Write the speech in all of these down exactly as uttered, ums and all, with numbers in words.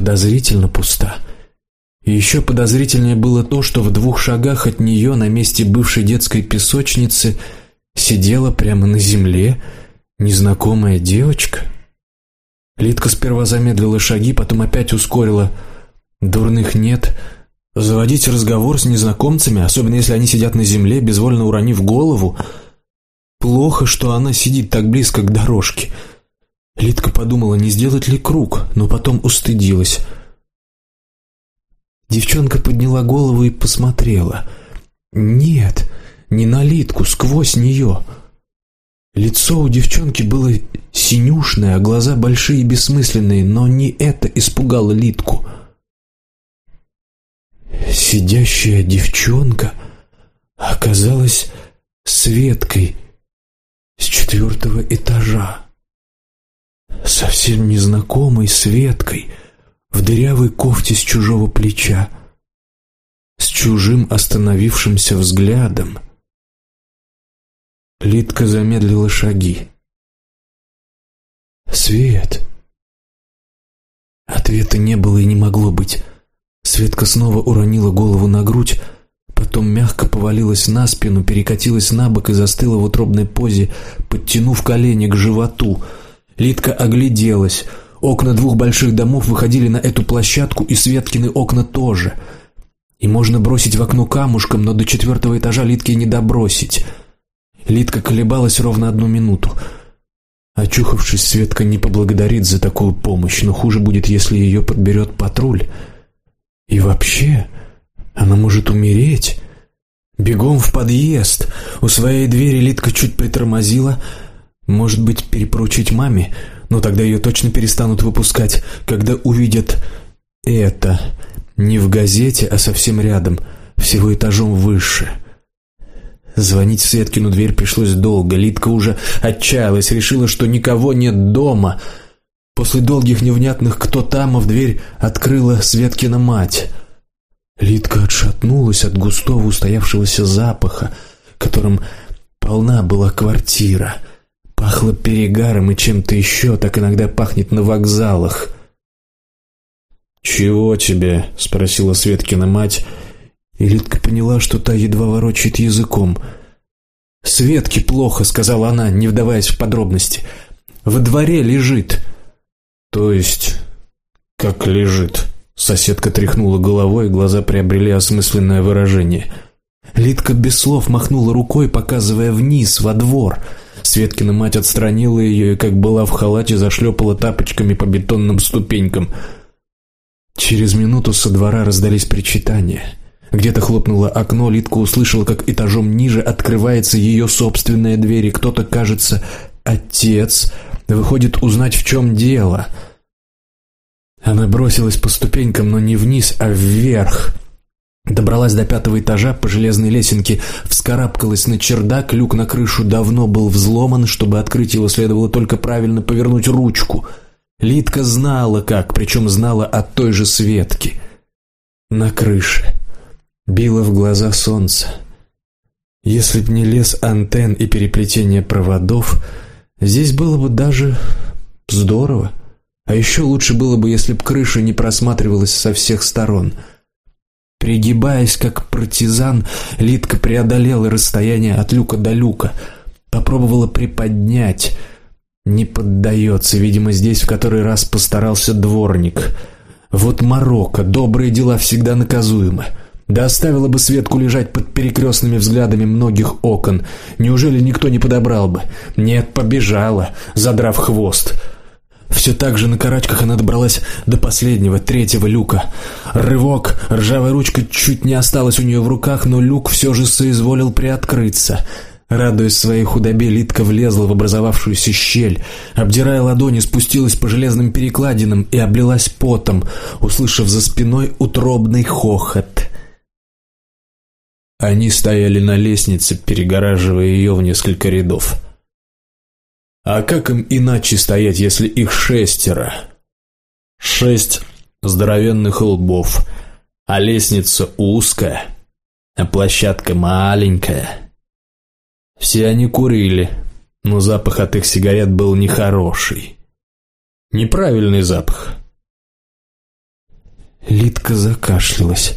подозрительно пуста. И еще подозрительнее было то, что в двух шагах от нее на месте бывшей детской песочницы сидела прямо на земле незнакомая девочка. Лидка сперва замедлила шаги, потом опять ускорила. Дурных нет. Заводить разговор с незнакомцами, особенно если они сидят на земле, безвольно уронив голову. Плохо, что она сидит так близко к дорожке. Лидка подумала, не сделать ли круг, но потом устыдилась. Девчонка подняла голову и посмотрела. Нет, не на Лидку, сквозь нее. Лицо у девчонки было синюшное, а глаза большие и бессмысленные, но не это испугало Лидку. Сидящая девчонка оказалась Светкой с четвертого этажа. Совсем незнакомой Светкой, в дырявой кофте с чужого плеча, с чужим остановившимся взглядом. Лидка замедлила шаги. «Свет!» Ответа не было и не могло быть. Светка снова уронила голову на грудь, потом мягко повалилась на спину, перекатилась на бок и застыла в утробной позе, подтянув колени к животу. Лидка огляделась. Окна двух больших домов выходили на эту площадку, и Светкины окна тоже. И можно бросить в окно камушком, но до четвертого этажа Лидке не добросить. Лидка колебалась ровно одну минуту. Очухавшись, Светка не поблагодарит за такую помощь, но хуже будет, если ее подберет патруль. И вообще, она может умереть. Бегом в подъезд. У своей двери Лидка чуть притормозила. Может быть, перепоручить маме? Но тогда ее точно перестанут выпускать, когда увидят это. Не в газете, а совсем рядом, всего этажом выше. Звонить в Светкину дверь пришлось долго. Лидка уже отчаялась, решила, что никого нет дома. После долгих невнятных «кто там?», в дверь открыла Светкина мать. Лидка отшатнулась от густого устоявшегося запаха, которым полна была квартира. Пахло перегаром и чем-то еще, так иногда пахнет на вокзалах. «Чего тебе?» — спросила Светкина мать, и Лидка поняла, что та едва ворочает языком. «Светке плохо», — сказала она, не вдаваясь в подробности. «Во дворе лежит». «То есть, как лежит?» Соседка тряхнула головой, и глаза приобрели осмысленное выражение. Лидка без слов махнула рукой, показывая вниз, во двор. Светкина мать отстранила ее и, как была в халате, зашлепала тапочками по бетонным ступенькам. Через минуту со двора раздались причитания. Где-то хлопнуло окно, Лидка услышала, как этажом ниже открывается ее собственная дверь, и кто-то, кажется, отец, выходит узнать, в чем дело. Она бросилась по ступенькам, но не вниз, а вверх. Добралась до пятого этажа по железной лесенке, вскарабкалась на чердак, люк на крышу давно был взломан, чтобы открыть его, следовало только правильно повернуть ручку. Лидка знала как, причем знала от той же Светки. На крыше било в глаза солнце. Если б не лес антенн и переплетение проводов, здесь было бы даже здорово. А еще лучше было бы, если б крыша не просматривалась со всех сторон. Пригибаясь, как партизан, Лидка преодолела расстояние от люка до люка. Попробовала приподнять. Не поддается, видимо, здесь в который раз постарался дворник. Вот морока, добрые дела всегда наказуемы. Да оставила бы Светку лежать под перекрестными взглядами многих окон. Неужели никто не подобрал бы? Нет, побежала, задрав хвост. Все так же на карачках она добралась до последнего, третьего люка. Рывок, ржавая ручка чуть не осталась у нее в руках, но люк все же соизволил приоткрыться. Радуясь своей худобе, Лидка влезла в образовавшуюся щель. Обдирая ладони, спустилась по железным перекладинам и облилась потом, услышав за спиной утробный хохот. Они стояли на лестнице, перегораживая ее в несколько рядов. А как им иначе стоять, если их шестеро? Шесть здоровенных лбов, а лестница узкая, а площадка маленькая. Все они курили, но запах от их сигарет был нехороший. Неправильный запах. Лидка закашлялась.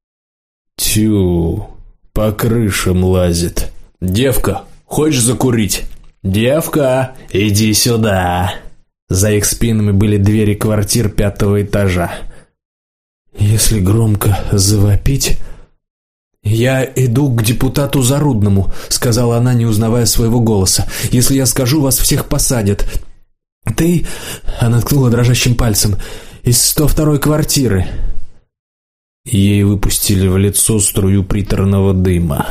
«Тю, по крышам лазит. Девка, хочешь закурить? Девка, иди сюда!» За их спинами были двери квартир пятого этажа. «Если громко завопить...» «Я иду к депутату Зарудному», — сказала она, не узнавая своего голоса. «Если я скажу, вас всех посадят. Ты...» — она ткнула дрожащим пальцем. «Из сто второй квартиры». Ей выпустили в лицо струю приторного дыма.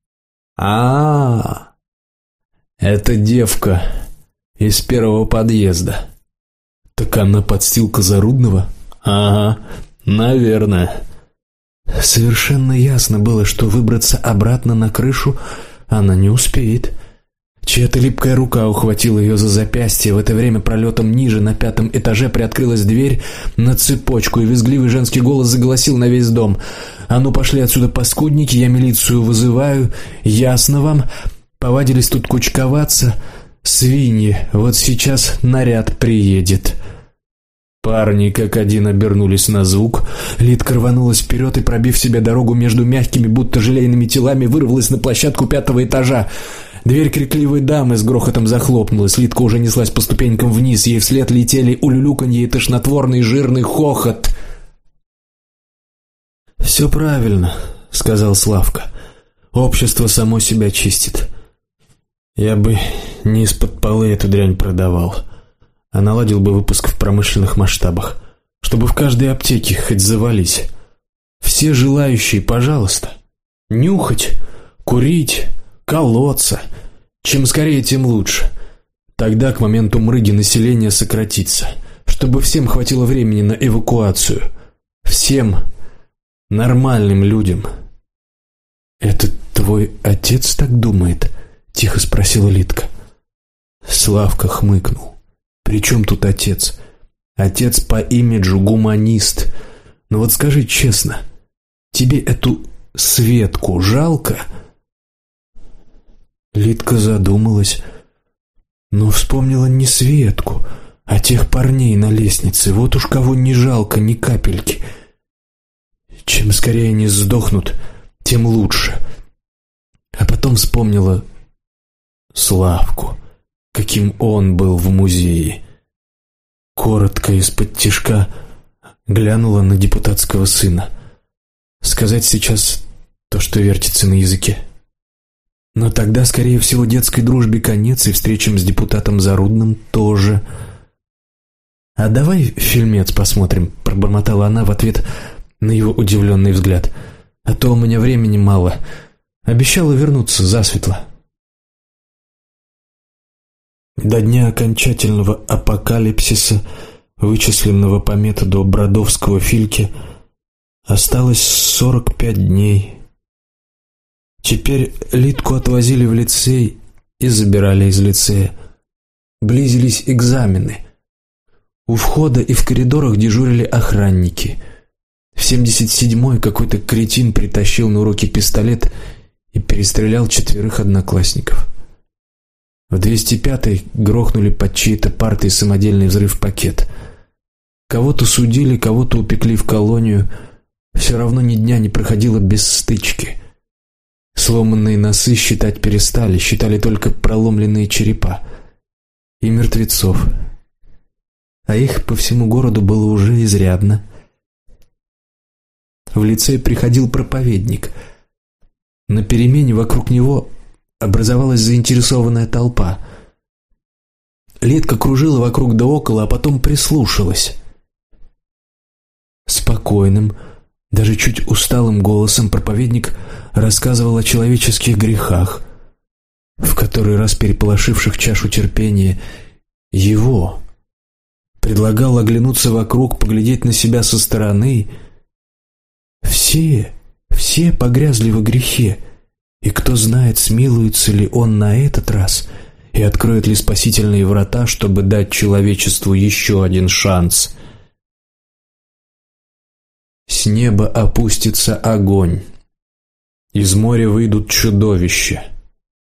а это девка из первого подъезда». «Так она подстилка Зарудного?» «Ага, наверное». Совершенно ясно было, что выбраться обратно на крышу она не успеет. Чья-то липкая рука ухватила ее за запястье. В это время пролетом ниже, на пятом этаже, приоткрылась дверь на цепочку, и визгливый женский голос заголосил на весь дом: «А ну пошли отсюда, паскудники, я милицию вызываю, ясно вам? Повадились тут кучковаться, свиньи, вот сейчас наряд приедет». Парни как один обернулись на звук. Лидка рванулась вперед и, пробив себе дорогу между мягкими, будто желейными телами, вырвалась на площадку пятого этажа. Дверь крикливой дамы с грохотом захлопнулась. Лидка уже неслась по ступенькам вниз. Ей вслед летели улюлюканье и тошнотворный жирный хохот. «Все правильно», — сказал Славка. «Общество само себя чистит. Я бы не из-под полы эту дрянь продавал, а наладил бы выпуск в промышленных масштабах, чтобы в каждой аптеке хоть завались. Все желающие, пожалуйста, нюхать, курить, колоться. Чем скорее, тем лучше. Тогда к моменту мрыги население сократится, чтобы всем хватило времени на эвакуацию. Всем нормальным людям». «Это твой отец так думает?» — тихо спросила Лидка. Славка хмыкнул. «При чем тут отец? Отец по имиджу гуманист. Но вот скажи честно, тебе эту Светку жалко?» Лидка задумалась, но вспомнила не Светку, а тех парней на лестнице. Вот уж кого не жалко ни капельки. Чем скорее они сдохнут, тем лучше. А потом вспомнила Славку, каким он был в музее. Коротко из-под тишка глянула на депутатского сына. Сказать сейчас то, что вертится на языке. Но тогда, скорее всего, детской дружбе конец, и встречам с депутатом Зарудным тоже. «А давай фильмец посмотрим», — пробормотала она в ответ на его удивленный взгляд. «А то у меня времени мало. Обещала вернуться засветло». До дня окончательного апокалипсиса, вычисленного по методу Бродовского-Фильке, осталось сорок пять дней. Теперь Лидку отвозили в лицей и забирали из лицея. Близились экзамены. У входа и в коридорах дежурили охранники. В семьдесят седьмой какой-то кретин притащил на уроки пистолет и перестрелял четверых одноклассников. В двести пятой грохнули под чьей-то партой самодельный взрыв-пакет. Кого-то судили, кого-то упекли в колонию. Все равно ни дня не проходило без стычки. Сломанные носы считать перестали, считали только проломленные черепа и мертвецов. А их по всему городу было уже изрядно. В лицей приходил проповедник. На перемене вокруг него образовалась заинтересованная толпа. Лидка кружила вокруг да около, а потом прислушалась. Спокойным, даже чуть усталым голосом проповедник рассказывал о человеческих грехах, в который раз переполошивших чашу терпения его. Предлагал оглянуться вокруг, поглядеть на себя со стороны. Все, все погрязли во грехе, и кто знает, смилуется ли он на этот раз и откроет ли спасительные врата, чтобы дать человечеству еще один шанс. С неба опустится огонь, из моря выйдут чудовища,